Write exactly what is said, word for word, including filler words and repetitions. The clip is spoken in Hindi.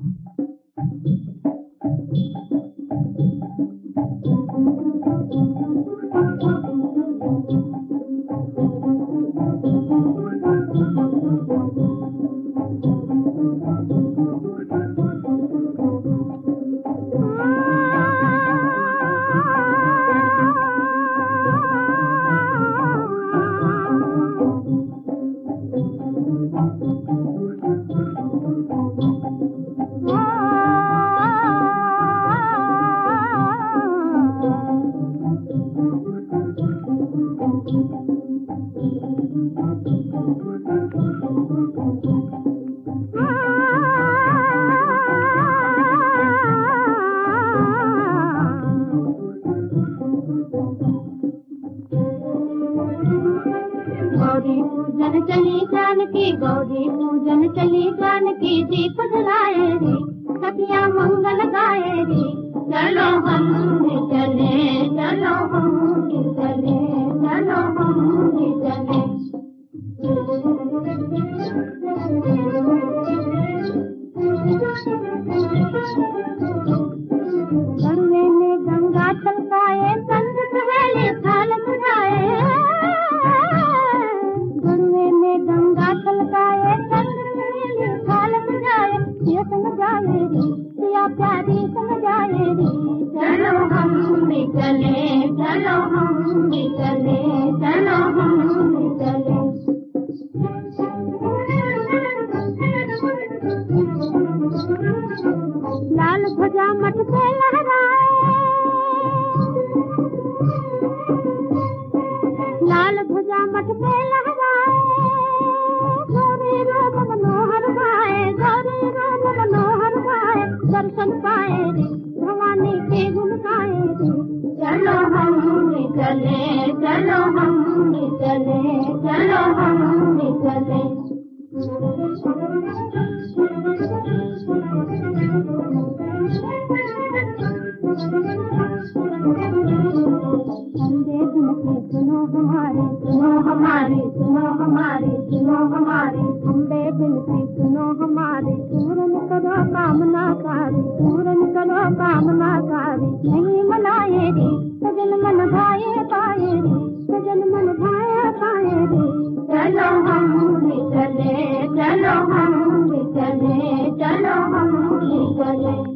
गौरी पूजन चली जानकी, गौरी पूजन चली जानकी, दीप जलाए रे सखिया मंगल गाए रे। चलो हम भी चले, चलो हम भी चले, चलो हम भी चले। गरुए में गंगा छलकाए, संग सहेली थाल सजाए। गरुए में गंगा छलकाए, संग सहेली थाल सजाए। ये संग जाए रे, सिया प्यारी संग जाए रे। चलो हम भी चले, चलो हम भी चले, चलो हम भी चले। लाल ध्वजा मठ पे लहराए, लाल ध्वजा मठ पे लहराए। गौरी रूप मनोहर भाए, गौरी रूप मनोहर भाए। दर्शन पाए रे भवानी के गुण गाए रे। चलो हम भी चले, चलो हम भी चले, चलो हम भी चले। सुनो हमारी, सुनो हमारी, सुनो हमारी, सुनो हमारी। अम्बे बिनती सुनो हमारी, पूरन करो कामना कारी, पूरन करो कामना कारी। नहीं मनाए रे सजन मन भाए पाए रे, सजन मन भाए पाए रे। चलो हम भी चले, चलो हम भी चले, चलो हम भी चले।